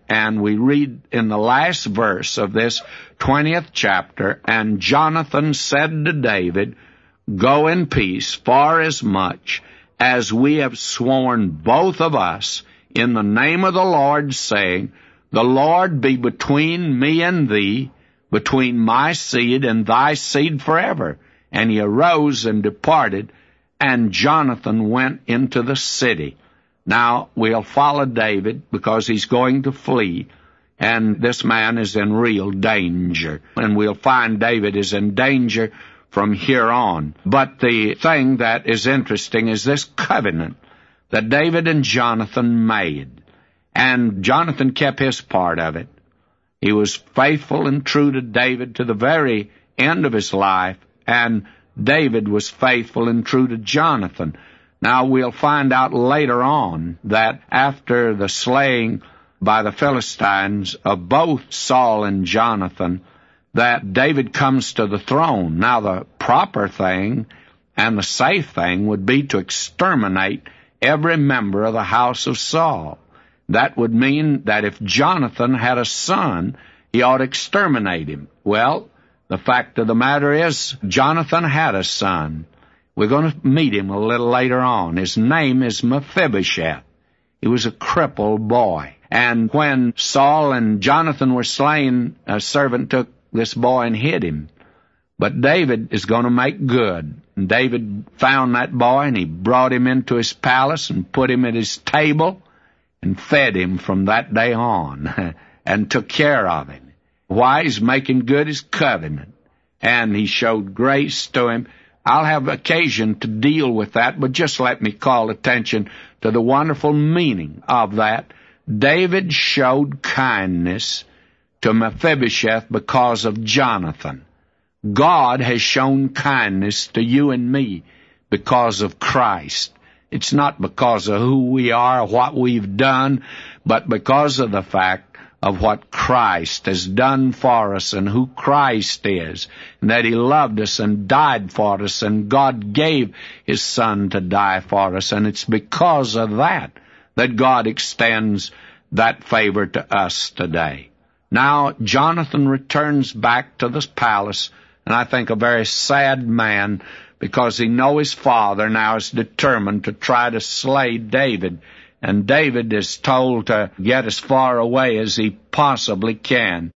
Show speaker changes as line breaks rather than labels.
and we read in the last verse of this 20th chapter, "And Jonathan said to David, Go in peace, for as much as we have sworn both of us in the name of the Lord, saying, The Lord be between me and thee, between my seed and thy seed forever. And he arose and departed, and Jonathan went into the city." Now, we'll follow David because he's going to flee, and this man is in real danger. And we'll find David is in danger from here on. But the thing that is interesting is this covenant that David and Jonathan made. And Jonathan kept his part of it. He was faithful and true to David to the very end of his life, and David was faithful and true to Jonathan. Now, we'll find out later on that after the slaying by the Philistines of both Saul and Jonathan, that David comes to the throne. Now, the proper thing and the safe thing would be to exterminate every member of the house of Saul. That would mean that if Jonathan had a son, he ought to exterminate him. Well, the fact of the matter is, Jonathan had a son. We're going to meet him a little later on. His name is Mephibosheth. He was a crippled boy. And when Saul and Jonathan were slain, a servant took this boy and hid him. But David is going to make good. And David found that boy, and he brought him into his palace and put him at his table and fed him from that day on and took care of him. Why? He's making good his covenant, and he showed grace to him. I'll have occasion to deal with that, but just let me call attention to the wonderful meaning of that. David showed kindness to Mephibosheth because of Jonathan. God has shown kindness to you and me because of Christ. It's not because of who we are or what we've done, but because of the fact of what Christ has done for us and who Christ is, and that he loved us and died for us, and God gave his Son to die for us. And it's because of that that God extends that favor to us today. Now, Jonathan returns back to the palace, and I think a very sad man, because he knows his father now is determined to try to slay David. And David is told to get as far away as he possibly can.